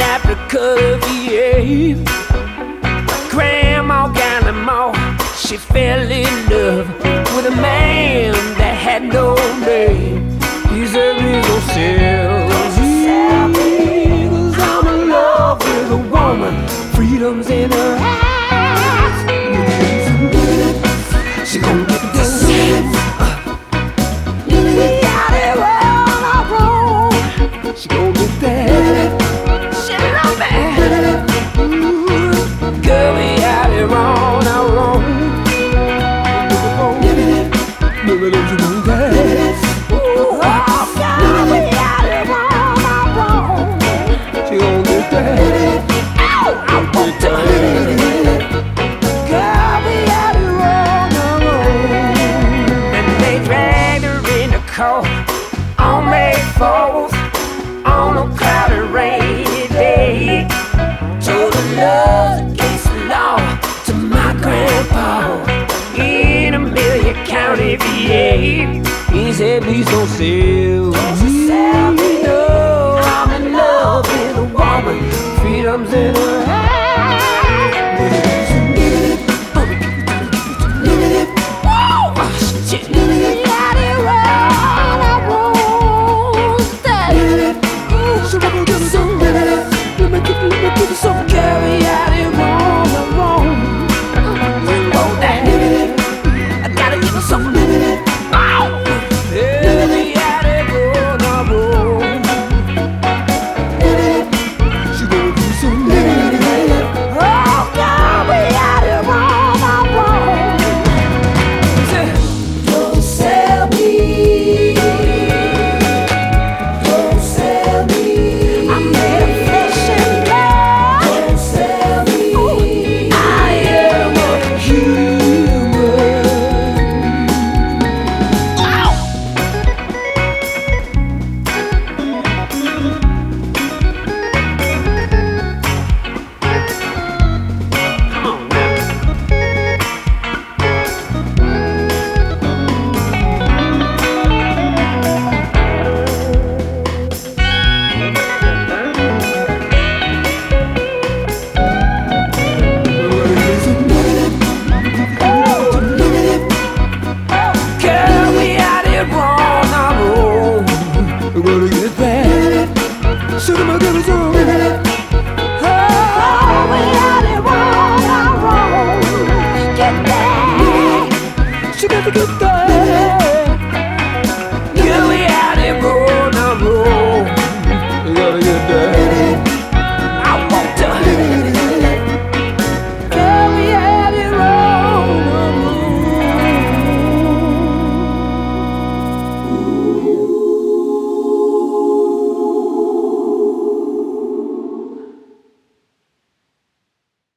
after color VA. Grandma Gallimore, she fell in love with a man that had no name. He's a real sales. I'm in love with a woman, freedom's in her eyes. She gon' get this. She gon' get that. She love it. Ooh, girl, we out here on our own. Look at those you gon' get. Ooh, oh, girl, we out here on our own. She gon' get that. Ow, I want to. Girl, we out here on our own. And they dragged her in the court on May 4th. On a cloudy, rainy day, told her love's against the law to my grandpa in Amelia County, VA. He said, please don't sell me. No, I'm in love with a woman, freedom's in her eyes.